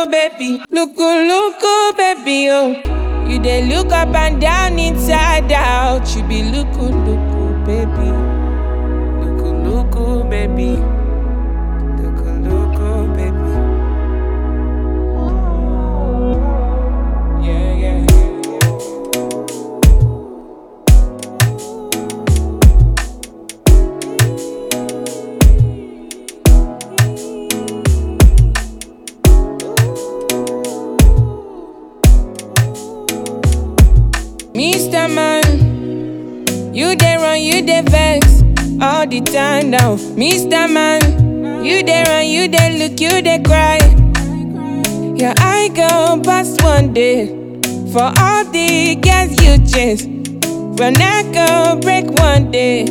baby. Look, baby, oh. You dey look up and down, inside out. You be look, baby. Look, baby. Look, baby. Yeah. Mr. Man, you dey run, you dey vex all the time now. Mr. Man, you dey run, you dey look, you dey cry. Your eye go past one day for all the girls you chase. Your neck go break one day.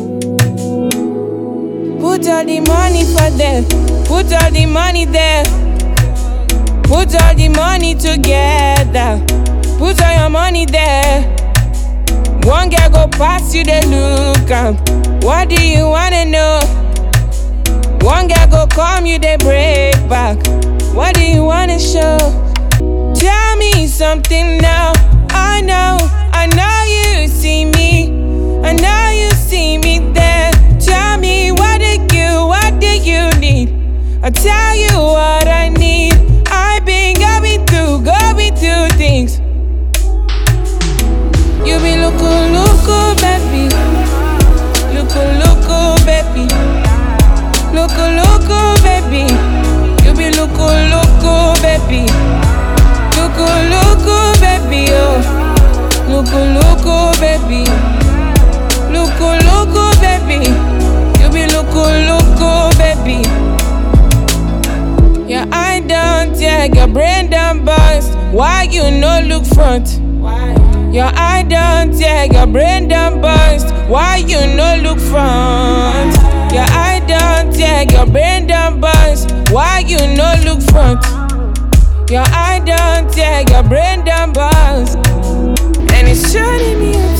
Put all the money for them, put all the money there. Put all the money together, put all your money there. One girl go past you, they look am. What do you wanna know? One girl go come, you they break back. What do you wanna show? Tell me something now. I know you see me. I know you see me there. Tell me what do you need? I'll tell you what I need. I've been going through things. You be look, baby. Look, baby. Look, baby. You be look, baby. Look, baby, oh. Look, baby. Look, baby. You be look, baby. Your eye down, take your brain down bust. Why you no look front? Your eye down, take your brain down bust. Why you no look front? Your eye down, take your brain down bust. Why you no look front? Your eye down, take your brain down bust. And it's shutting me up.